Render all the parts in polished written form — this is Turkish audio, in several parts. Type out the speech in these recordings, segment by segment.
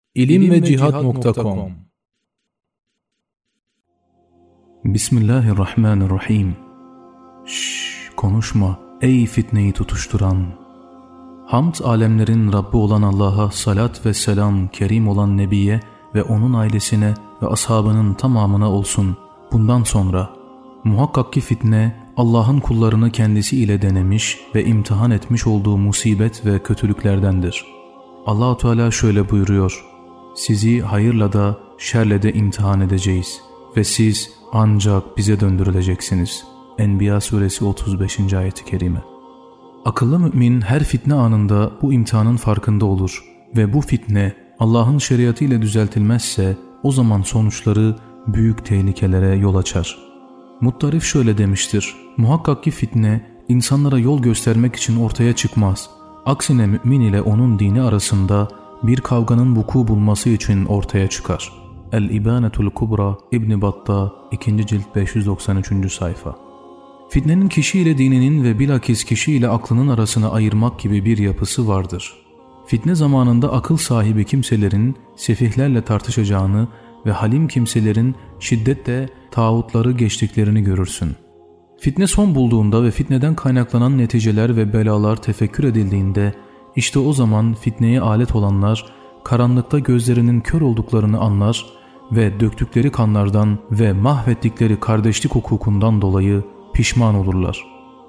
ilimvecihat.com. Bismillahirrahmanirrahim. Konuşma ey fitneyi tutuşturan. Hamd alemlerin Rabbi olan Allah'a salat ve selam, kerim olan Nebiye ve onun ailesine ve ashabının tamamına olsun. Bundan sonra muhakkak ki fitne Allah'ın kullarını kendisi ile denemiş ve imtihan etmiş olduğu musibet ve kötülüklerdendir. Allah-u Teala şöyle buyuruyor: sizi hayırla da şerle de imtihan edeceğiz ve siz ancak bize döndürüleceksiniz. Enbiya suresi 35. ayet-i kerime. Akıllı mümin her fitne anında bu imtihanın farkında olur ve bu fitne Allah'ın şeriatı ile düzeltilmezse o zaman sonuçları büyük tehlikelere yol açar. Muttarif şöyle demiştir: muhakkak ki fitne insanlara yol göstermek için ortaya çıkmaz. Aksine mümin ile onun dini arasında bir kavganın vuku bulması için ortaya çıkar. El-İbanetul Kubra İbn Battah 2. cilt 593. sayfa. Fitnenin kişi ile dininin ve bilakis kişi ile aklının arasını ayırmak gibi bir yapısı vardır. Fitne zamanında akıl sahibi kimselerin sefihlerle tartışacağını ve halim kimselerin şiddetle tağutları geçtiklerini görürsün. Fitne son bulduğunda ve fitneden kaynaklanan neticeler ve belalar tefekkür edildiğinde, işte o zaman fitneye alet olanlar karanlıkta gözlerinin kör olduklarını anlar ve döktükleri kanlardan ve mahvettikleri kardeşlik hukukundan dolayı pişman olurlar.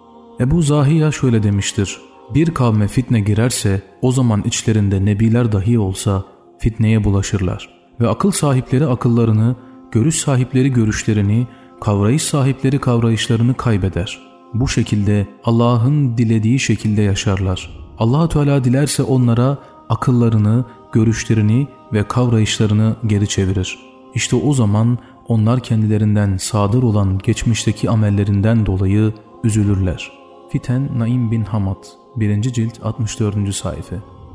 Ebu Zahiya şöyle demiştir: bir kavme fitne girerse o zaman içlerinde nebiler dahi olsa fitneye bulaşırlar ve akıl sahipleri akıllarını, görüş sahipleri görüşlerini, kavrayış sahipleri kavrayışlarını kaybeder. Bu şekilde Allah'ın dilediği şekilde yaşarlar. Allah-u Teala dilerse onlara akıllarını, görüşlerini ve kavrayışlarını geri çevirir. İşte o zaman onlar kendilerinden sadır olan geçmişteki amellerinden dolayı üzülürler. Fiten Naim bin Hamad 1. cilt 64. sayfa.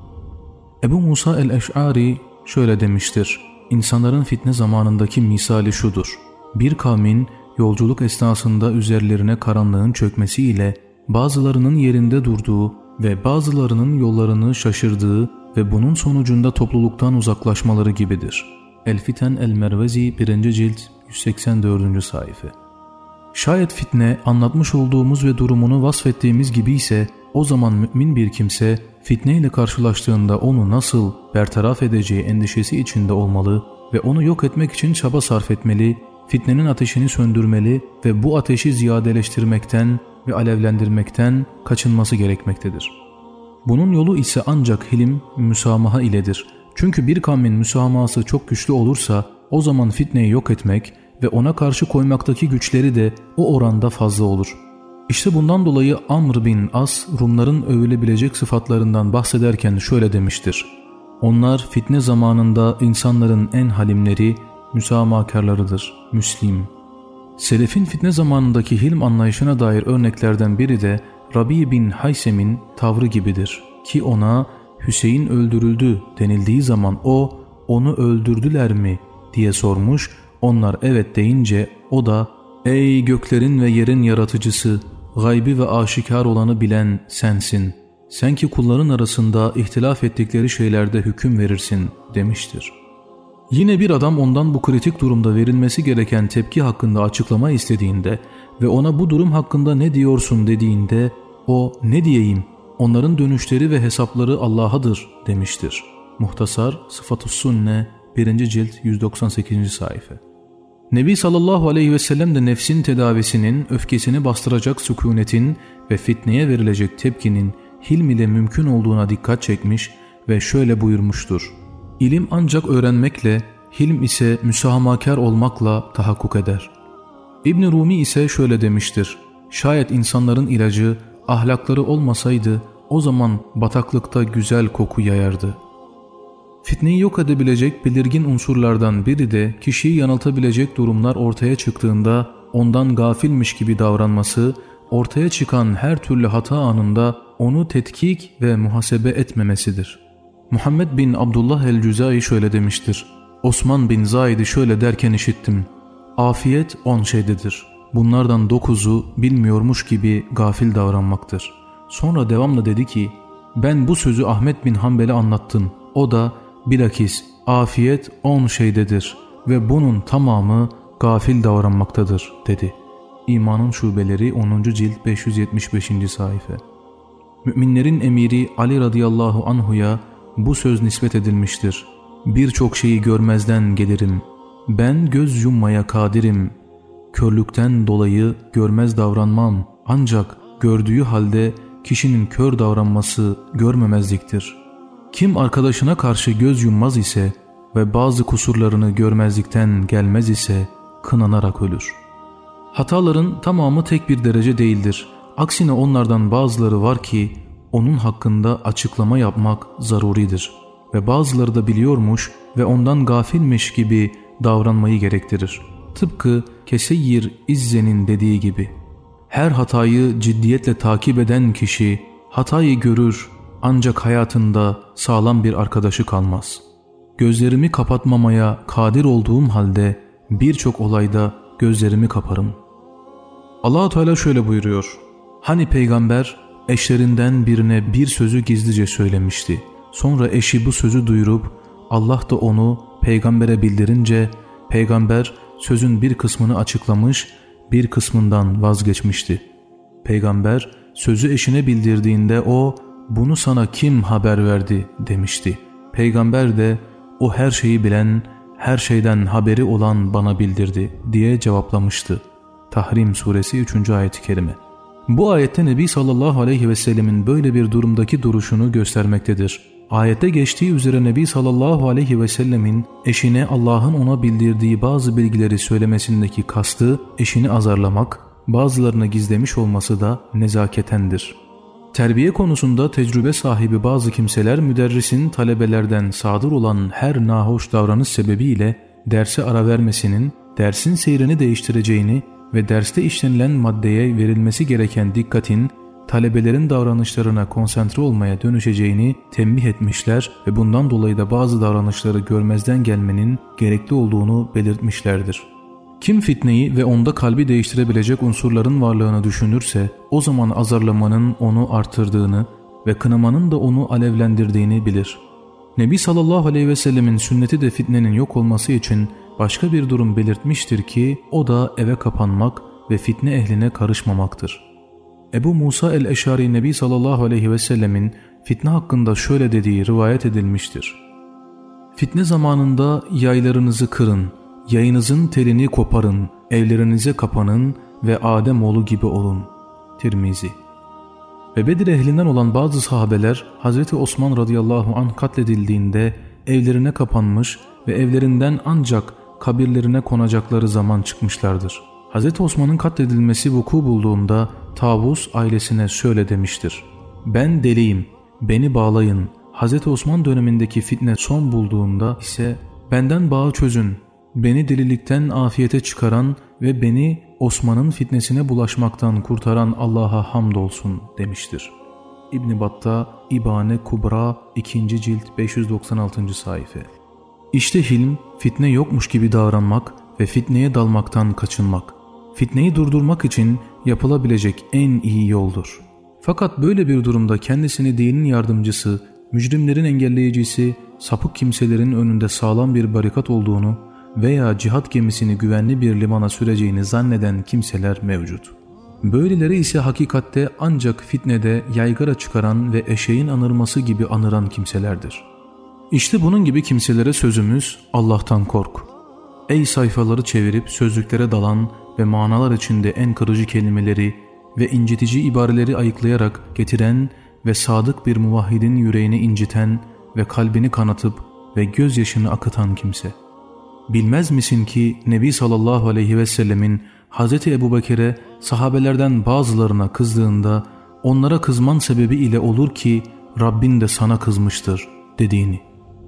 Ebu Musa el-Eş'ari şöyle demiştir: İnsanların fitne zamanındaki misali şudur: bir kavmin yolculuk esnasında üzerlerine karanlığın çökmesiyle bazılarının yerinde durduğu ve bazılarının yollarını şaşırdığı ve bunun sonucunda topluluktan uzaklaşmaları gibidir. El-Fiten el-Mervezi 1. cilt 184. sayfa. Şayet fitne anlatmış olduğumuz ve durumunu vasfettiğimiz gibi ise o zaman mümin bir kimse fitne ile karşılaştığında onu nasıl bertaraf edeceği endişesi içinde olmalı ve onu yok etmek için çaba sarf etmeli, fitnenin ateşini söndürmeli ve bu ateşi ziyadeleştirmekten ve alevlendirmekten kaçınması gerekmektedir. Bunun yolu ise ancak hilim, müsamaha iledir. Çünkü bir kavmin müsamahası çok güçlü olursa o zaman fitneyi yok etmek ve ona karşı koymaktaki güçleri de o oranda fazla olur. İşte bundan dolayı Amr bin As Rumların övülebilecek sıfatlarından bahsederken şöyle demiştir: onlar fitne zamanında insanların en halimleri, müsamahakarlarıdır. Müslim. Selefin fitne zamanındaki hilm anlayışına dair örneklerden biri de Rabi bin Haysem'in tavrı gibidir ki ona Hüseyin öldürüldü denildiği zaman o onu öldürdüler mi diye sormuş. Onlar evet deyince o da ey göklerin ve yerin yaratıcısı, gaybi ve aşikar olanı bilen sensin. Sen ki kulların arasında ihtilaf ettikleri şeylerde hüküm verirsin demiştir. Yine bir adam ondan bu kritik durumda verilmesi gereken tepki hakkında açıklama istediğinde ve ona bu durum hakkında ne diyorsun dediğinde o ne diyeyim, onların dönüşleri ve hesapları Allah'adır demiştir. Muhtasar Sıfat-ı Sünne 1. cilt 198. sayfa. Nebi sallallahu aleyhi ve sellem de nefsin tedavisinin, öfkesini bastıracak sükunetin ve fitneye verilecek tepkinin hilm ile mümkün olduğuna dikkat çekmiş ve şöyle buyurmuştur: İlim ancak öğrenmekle, hilm ise müsahamakar olmakla tahakkuk eder. İbn Rumi ise şöyle demiştir: şayet insanların ilacı, ahlakları olmasaydı o zaman bataklıkta güzel koku yayardı. Fitneyi yok edebilecek belirgin unsurlardan biri de kişiyi yanıltabilecek durumlar ortaya çıktığında ondan gafilmiş gibi davranması, ortaya çıkan her türlü hata anında onu tetkik ve muhasebe etmemesidir. Muhammed bin Abdullah el-Cüzai şöyle demiştir: Osman bin Zaid'i şöyle derken işittim: afiyet 10 şeydedir. Bunlardan 9'u bilmiyormuş gibi gafil davranmaktır. Sonra devamla dedi ki: ben bu sözü Ahmet bin Hanbel'e anlattım. O da bilakis afiyet 10 şeydedir ve bunun tamamı gafil davranmaktadır dedi. İmanın Şubeleri 10. cilt 575. sayfa. Müminlerin emiri Ali radıyallahu anhu'ya bu söz nispet edilmiştir. Birçok şeyi görmezden gelirim. Ben göz yummaya kadirim. Körlükten dolayı görmez davranmam. Ancak gördüğü halde kişinin kör davranması görmemezliktir. Kim arkadaşına karşı göz yummaz ise ve bazı kusurlarını görmezlikten gelmez ise kınanarak ölür. Hataların tamamı tek bir derece değildir. Aksine onlardan bazıları var ki onun hakkında açıklama yapmak zaruridir. Ve bazıları da biliyormuş ve ondan gafilmiş gibi davranmayı gerektirir. Tıpkı Keseyyir İzze'nin dediği gibi. Her hatayı ciddiyetle takip eden kişi hatayı görür ancak hayatında sağlam bir arkadaşı kalmaz. Gözlerimi kapatmamaya kadir olduğum halde birçok olayda gözlerimi kaparım. Allah-u Teala şöyle buyuruyor. Hani peygamber eşlerinden birine bir sözü gizlice söylemişti. Sonra eşi bu sözü duyurup Allah da onu peygambere bildirince peygamber sözün bir kısmını açıklamış, bir kısmından vazgeçmişti. Peygamber sözü eşine bildirdiğinde o bunu sana kim haber verdi demişti. Peygamber de o her şeyi bilen, her şeyden haberi olan bana bildirdi diye cevaplamıştı. Tahrim suresi 3. ayet-i kerime. Bu ayette Nebi sallallahu aleyhi ve sellemin böyle bir durumdaki duruşunu göstermektedir. Ayette geçtiği üzere Nebi sallallahu aleyhi ve sellemin eşine Allah'ın ona bildirdiği bazı bilgileri söylemesindeki kastı eşini azarlamak, bazılarını gizlemiş olması da nezaketendir. Terbiye konusunda tecrübe sahibi bazı kimseler müderrisin talebelerden sadır olan her nahoş davranış sebebiyle derse ara vermesinin, dersin seyrini değiştireceğini ve derste işlenilen maddeye verilmesi gereken dikkatin talebelerin davranışlarına konsantre olmaya dönüşeceğini tembih etmişler ve bundan dolayı da bazı davranışları görmezden gelmenin gerekli olduğunu belirtmişlerdir. Kim fitneyi ve onda kalbi değiştirebilecek unsurların varlığını düşünürse o zaman azarlamanın onu artırdığını ve kınamanın da onu alevlendirdiğini bilir. Nebi sallallahu aleyhi ve sellemin sünneti de fitnenin yok olması için başka bir durum belirtmiştir ki o da eve kapanmak ve fitne ehline karışmamaktır. Ebu Musa el-Eşari Nebi sallallahu aleyhi ve sellemin fitne hakkında şöyle dediği rivayet edilmiştir. Fitne zamanında yaylarınızı kırın, yayınızın telini koparın, evlerinize kapanın ve Ademoğlu gibi olun. Tirmizi. Ve Bedir ehlinden olan bazı sahabeler Hazreti Osman radıyallahu anh katledildiğinde evlerine kapanmış ve evlerinden ancak kabirlerine konacakları zaman çıkmışlardır. Hazreti Osman'ın katledilmesi vuku bulduğunda Tavus ailesine şöyle demiştir. Ben deliyim, beni bağlayın. Hazreti Osman dönemindeki fitne son bulduğunda ise benden bağı çözün. Beni delilikten afiyete çıkaran ve beni Osman'ın fitnesine bulaşmaktan kurtaran Allah'a hamdolsun demiştir. İbn Battah İbane Kubra 2. cilt 596. sayfa. İşte hilm, fitne yokmuş gibi davranmak ve fitneye dalmaktan kaçınmak. Fitneyi durdurmak için yapılabilecek en iyi yoldur. Fakat böyle bir durumda kendisini dinin yardımcısı, mücrimlerin engelleyicisi, sapık kimselerin önünde sağlam bir barikat olduğunu veya cihat gemisini güvenli bir limana süreceğini zanneden kimseler mevcut. Böyleleri ise hakikatte ancak fitnede yaygara çıkaran ve eşeğin anırması gibi anıran kimselerdir. İşte bunun gibi kimselere sözümüz Allah'tan kork. Ey sayfaları çevirip sözlüklere dalan ve manalar içinde en kırıcı kelimeleri ve incitici ibareleri ayıklayarak getiren ve sadık bir muvahhidin yüreğini inciten ve kalbini kanatıp ve gözyaşını akıtan kimse. Bilmez misin ki Nebi sallallahu aleyhi ve sellemin Hazreti Ebubekir'e sahabelerden bazılarına kızdığında onlara kızman sebebi ile olur ki Rabbin de sana kızmıştır dediğini.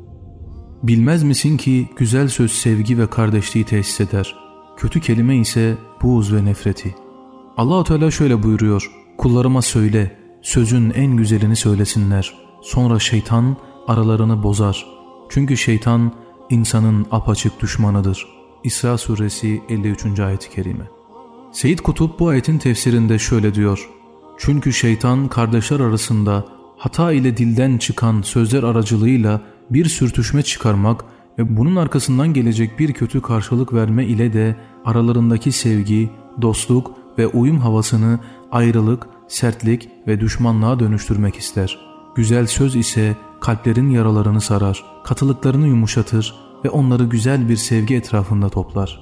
Bilmez misin ki güzel söz sevgi ve kardeşliği tesis eder. Kötü kelime ise buğz ve nefreti. Allah-u Teala şöyle buyuruyor. Kullarıma söyle, sözün en güzelini söylesinler. Sonra şeytan aralarını bozar. Çünkü şeytan insanın apaçık düşmanıdır. İsra suresi 53. ayet-i kerime. Seyyid Kutup bu ayetin tefsirinde şöyle diyor. Çünkü şeytan kardeşler arasında hata ile dilden çıkan sözler aracılığıyla bir sürtüşme çıkarmak ve bunun arkasından gelecek bir kötü karşılık verme ile de aralarındaki sevgi, dostluk ve uyum havasını ayrılık, sertlik ve düşmanlığa dönüştürmek ister. Güzel söz ise kalplerin yaralarını sarar, katılıklarını yumuşatır ve onları güzel bir sevgi etrafında toplar.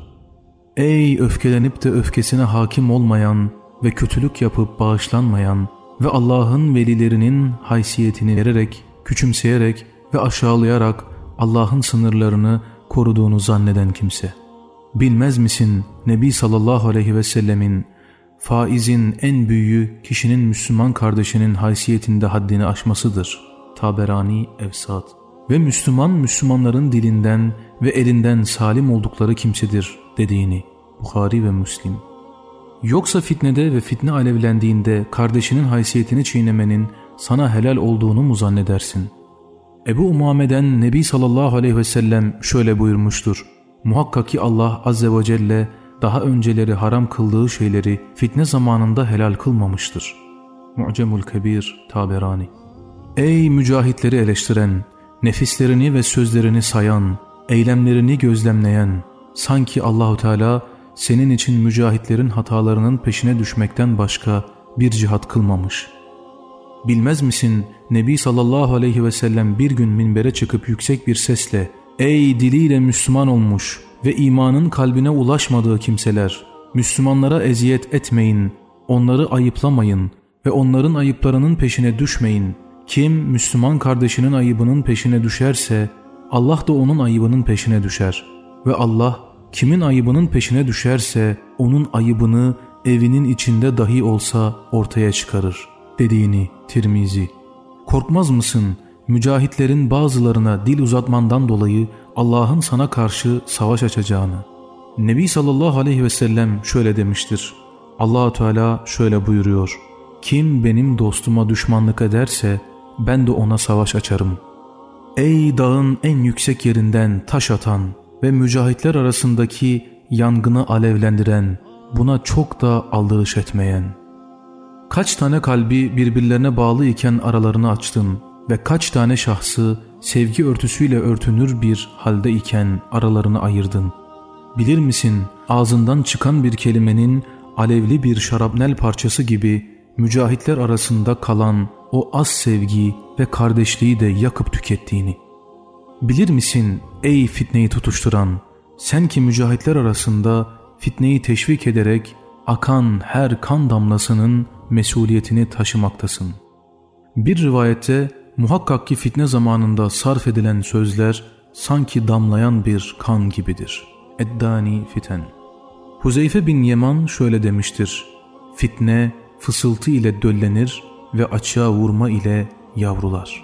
Ey öfkelenip de öfkesine hakim olmayan ve kötülük yapıp bağışlanmayan ve Allah'ın velilerinin haysiyetini vererek, küçümseyerek ve aşağılayarak Allah'ın sınırlarını koruduğunu zanneden kimse. Bilmez misin Nebi sallallahu aleyhi ve sellemin faizin en büyüğü kişinin Müslüman kardeşinin haysiyetinde haddini aşmasıdır. Taberani Evsat. Ve Müslümanların dilinden ve elinden salim oldukları kimsedir dediğini. Buhari ve Müslim. Yoksa fitnede ve fitne alevlendiğinde kardeşinin haysiyetini çiğnemenin sana helal olduğunu mu zannedersin? Ebu Umame'den Nebi sallallahu aleyhi ve sellem şöyle buyurmuştur. Muhakkak ki Allah azze ve celle daha önceleri haram kıldığı şeyleri fitne zamanında helal kılmamıştır. Mu'cemul Kebir Taberani. Ey mücahitleri eleştiren, nefislerini ve sözlerini sayan, eylemlerini gözlemleyen, sanki Allahu Teala senin için mücahitlerin hatalarının peşine düşmekten başka bir cihat kılmamış. Bilmez misin Nebi sallallahu aleyhi ve sellem bir gün minbere çıkıp yüksek bir sesle ''Ey diliyle Müslüman olmuş ve imanın kalbine ulaşmadığı kimseler, Müslümanlara eziyet etmeyin, onları ayıplamayın ve onların ayıplarının peşine düşmeyin. Kim Müslüman kardeşinin ayıbının peşine düşerse Allah da onun ayıbının peşine düşer ve Allah kimin ayıbının peşine düşerse onun ayıbını evinin içinde dahi olsa ortaya çıkarır.'' dediğini Tirmizi. Korkmaz mısın mücahitlerin bazılarına dil uzatmandan dolayı Allah'ın sana karşı savaş açacağını? Nebi sallallahu aleyhi ve sellem şöyle demiştir. Allah-u Teala şöyle buyuruyor. Kim benim dostuma düşmanlık ederse ben de ona savaş açarım. Ey dağın en yüksek yerinden taş atan ve mücahitler arasındaki yangını alevlendiren, buna çok da aldırış etmeyen. Kaç tane kalbi birbirlerine bağlı iken aralarını açtın ve kaç tane şahsı sevgi örtüsüyle örtünür bir halde iken aralarını ayırdın. Bilir misin ağzından çıkan bir kelimenin alevli bir şarapnel parçası gibi mücahitler arasında kalan o az sevgi ve kardeşliği de yakıp tükettiğini? Bilir misin ey fitneyi tutuşturan, sen ki mücahitler arasında fitneyi teşvik ederek akan her kan damlasının mesuliyetini taşımaktasın. Bir rivayette muhakkak ki fitne zamanında sarf edilen sözler sanki damlayan bir kan gibidir. Eddani Fiten. Huzeyfe bin Yeman şöyle demiştir. Fitne fısıltı ile döllenir ve açığa vurma ile yavrular.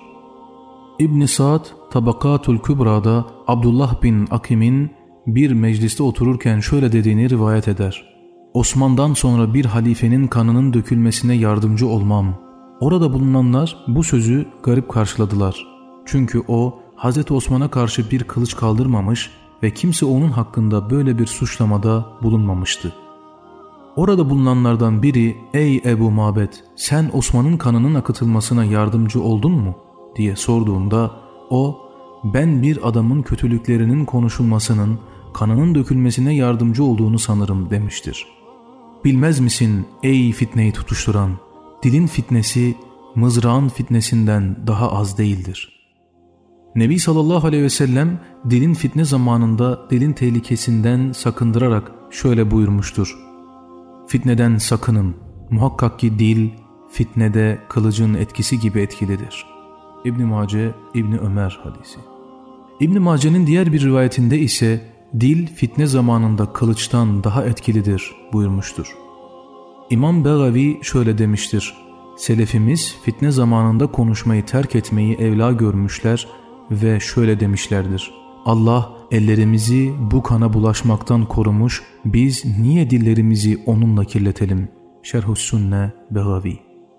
İbn Sa'd Tabakatul Kübra'da Abdullah bin Akim'in bir mecliste otururken şöyle dediğini rivayet eder. Osman'dan sonra bir halifenin kanının dökülmesine yardımcı olmam. Orada bulunanlar bu sözü garip karşıladılar. Çünkü o Hazreti Osman'a karşı bir kılıç kaldırmamış ve kimse onun hakkında böyle bir suçlamada bulunmamıştı. Orada bulunanlardan biri ''Ey Ebu Mabed, sen Osman'ın kanının akıtılmasına yardımcı oldun mu?'' diye sorduğunda o ''Ben bir adamın kötülüklerinin konuşulmasının, kanının dökülmesine yardımcı olduğunu sanırım.'' demiştir. Bilmez misin ey fitneyi tutuşturan, dilin fitnesi mızrağın fitnesinden daha az değildir. Nebi sallallahu aleyhi ve sellem dilin fitne zamanında dilin tehlikesinden sakındırarak şöyle buyurmuştur. Fitneden sakının, muhakkak ki dil fitnede kılıcın etkisi gibi etkilidir. İbn Mace, İbn Ömer hadisi. İbn Mace'nin diğer bir rivayetinde ise dil fitne zamanında kılıçtan daha etkilidir buyurmuştur. İmam Begavi şöyle demiştir. Selefimiz fitne zamanında konuşmayı terk etmeyi evla görmüşler ve şöyle demişlerdir. Allah ellerimizi bu kana bulaşmaktan korumuş, biz niye dillerimizi onunla kirletelim? Şerhus Sünne Begavi.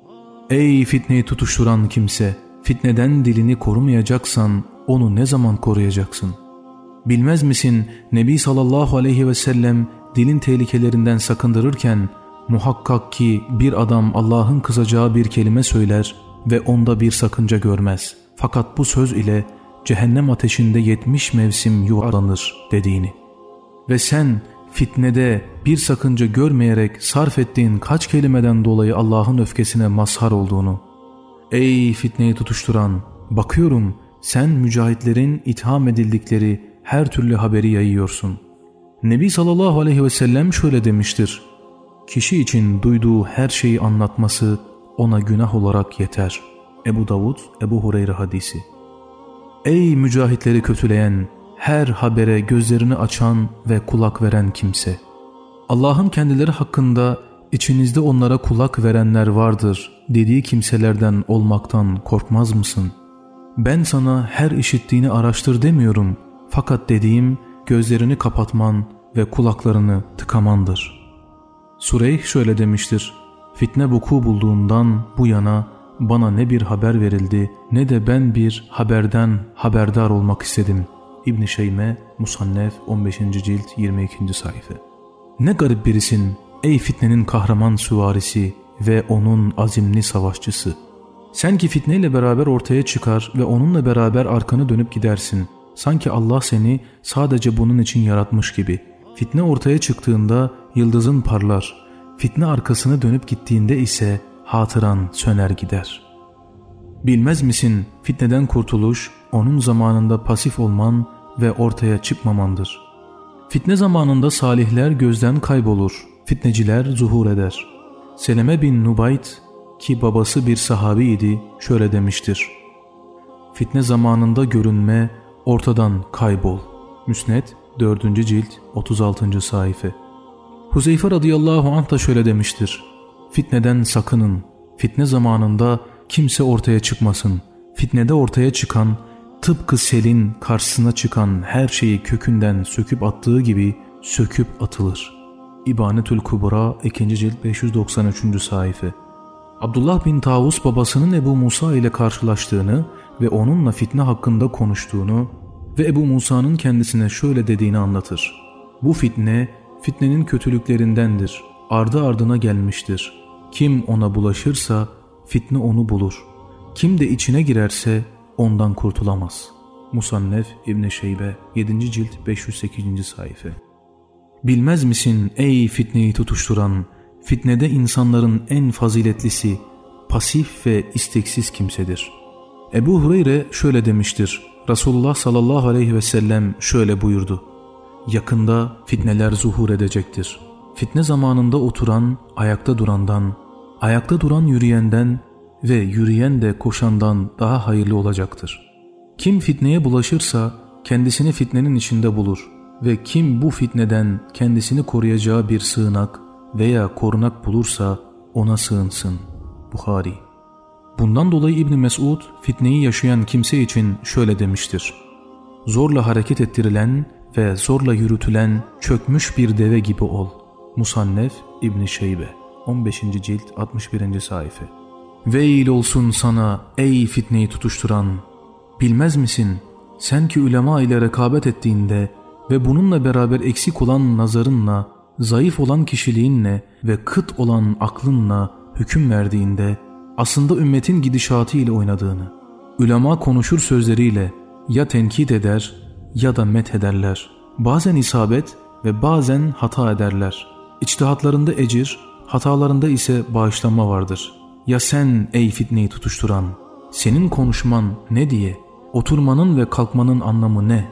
Ey fitneyi tutuşturan kimse! Fitneden dilini korumayacaksan onu ne zaman koruyacaksın? Bilmez misin Nebi sallallahu aleyhi ve sellem dilin tehlikelerinden sakındırırken muhakkak ki bir adam Allah'ın kızacağı bir kelime söyler ve onda bir sakınca görmez. Fakat bu söz ile cehennem ateşinde 70 mevsim yuvarlanır dediğini ve sen fitnede bir sakınca görmeyerek sarf ettiğin kaç kelimeden dolayı Allah'ın öfkesine mazhar olduğunu, ey fitneyi tutuşturan, bakıyorum sen mücahitlerin itham edildikleri her türlü haberi yayıyorsun. Nebi sallallahu aleyhi ve sellem şöyle demiştir: kişi için duyduğu her şeyi anlatması ona günah olarak yeter. Ebu Davud, Ebu Hureyre hadisi. Ey mücahitleri kötüleyen, her habere gözlerini açan ve kulak veren kimse! Allah'ın kendileri hakkında içinizde onlara kulak verenler vardır dediği kimselerden olmaktan korkmaz mısın? Ben sana her işittiğini araştır demiyorum, fakat dediğim gözlerini kapatman ve kulaklarını tıkamandır. Sureyh şöyle demiştir: fitne vuku bulduğundan bu yana bana ne bir haber verildi ne de ben bir haberden haberdar olmak istedim. İbn-i Şeyme, Musannef 15. cilt 22. sayfa. Ne garip birisin ey fitnenin kahraman süvarisi ve onun azimli savaşçısı. Sen ki fitneyle beraber ortaya çıkar ve onunla beraber arkanı dönüp gidersin. Sanki Allah seni sadece bunun için yaratmış gibi. Fitne ortaya çıktığında yıldızın parlar. Fitne arkasını dönüp gittiğinde ise hatıran söner gider. Bilmez misin fitneden kurtuluş onun zamanında pasif olman ve ortaya çıkmamandır. Fitne zamanında salihler gözden kaybolur, fitneciler zuhur eder. Seleme bin Nubayt ki babası bir sahabiydi şöyle demiştir: fitne zamanında görünme, ortadan kaybol. Müsned 4. cilt 36. sayfa. Huzeyfe radıyallahu anh da şöyle demiştir: fitneden sakının, fitne zamanında kimse ortaya çıkmasın. Fitnede ortaya çıkan, tıpkı selin karşısına çıkan her şeyi kökünden söküp attığı gibi söküp atılır. İbanetül Kubra 2. cilt 593. sayfa. Abdullah bin Tavus babasının Ebu Musa ile karşılaştığını ve onunla fitne hakkında konuştuğunu ve Ebu Musa'nın kendisine şöyle dediğini anlatır: bu fitne, fitnenin kötülüklerindendir. Ardı ardına gelmiştir. Kim ona bulaşırsa fitne onu bulur. Kim de içine girerse ondan kurtulamaz. Musannef İbn-i Şeybe 7. cilt 508. sayfa. Bilmez misin ey fitneyi tutuşturan, fitnede insanların en faziletlisi pasif ve isteksiz kimsedir. Ebu Hureyre şöyle demiştir: Resulullah sallallahu aleyhi ve sellem şöyle buyurdu: yakında fitneler zuhur edecektir. Fitne zamanında oturan ayakta durandan, ayakta duran yürüyenden ve yürüyen de koşandan daha hayırlı olacaktır. Kim fitneye bulaşırsa kendisini fitnenin içinde bulur ve kim bu fitneden kendisini koruyacağı bir sığınak veya korunak bulursa ona sığınsın. Buhari. Bundan dolayı İbn Mesud fitneyi yaşayan kimse için şöyle demiştir: zorla hareket ettirilen ve zorla yürütülen çökmüş bir deve gibi ol. Musannef İbn Şeybe 15. cilt 61. sayfa. Veil olsun sana ey fitneyi tutuşturan! Bilmez misin sen ki ulema ile rekabet ettiğinde ve bununla beraber eksik olan nazarınla, zayıf olan kişiliğinle ve kıt olan aklınla hüküm verdiğinde aslında ümmetin gidişatı ile oynadığını, ulema konuşur sözleriyle ya tenkit eder ya da met ederler. Bazen isabet ve bazen hata ederler. İçtihatlarında ecir, hatalarında ise bağışlanma vardır. Ya sen ey fitneyi tutuşturan, senin konuşman ne diye, oturmanın ve kalkmanın anlamı ne?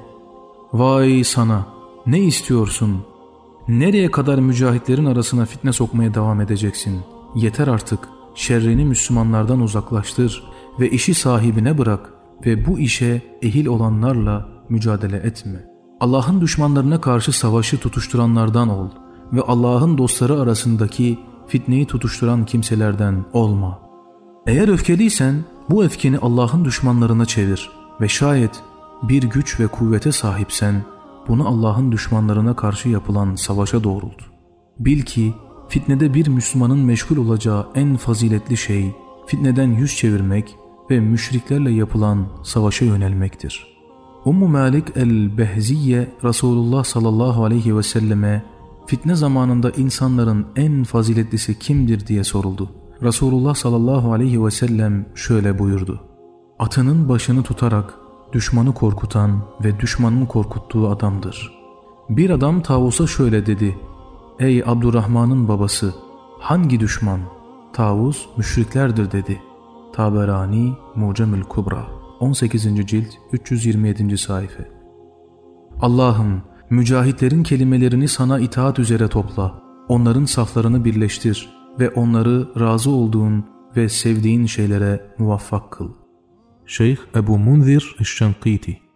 Vay sana, ne istiyorsun? Nereye kadar mücahitlerin arasına fitne sokmaya devam edeceksin? Yeter artık, şerrini Müslümanlardan uzaklaştır ve işi sahibine bırak ve bu işe ehil olanlarla mücadele etme. Allah'ın düşmanlarına karşı savaşı tutuşturanlardan ol ve Allah'ın dostları arasındaki fitneyi tutuşturan kimselerden olma. Eğer öfkeliysen bu öfkeni Allah'ın düşmanlarına çevir ve şayet bir güç ve kuvvete sahipsen bunu Allah'ın düşmanlarına karşı yapılan savaşa doğrult. Bil ki fitnede bir Müslümanın meşgul olacağı en faziletli şey fitneden yüz çevirmek ve müşriklerle yapılan savaşa yönelmektir. Ummu Malik el-Behziye Resulullah sallallahu aleyhi ve selleme fitne zamanında insanların en faziletlisi kimdir diye soruldu. Resulullah sallallahu aleyhi ve sellem şöyle buyurdu: atının başını tutarak düşmanı korkutan ve düşmanın korkuttuğu adamdır. Bir adam Tavus'a şöyle dedi: Ey Abdurrahman'ın babası, hangi düşman? Tavus, müşriklerdir dedi. Taberani Mucemül Kubra 18. cilt 327. sayfa. Allah'ım, mücahitlerin kelimelerini sana itaat üzere topla, onların saflarını birleştir ve onları razı olduğun ve sevdiğin şeylere muvaffak kıl. Şeyh Ebu Munzir Eşşenkiti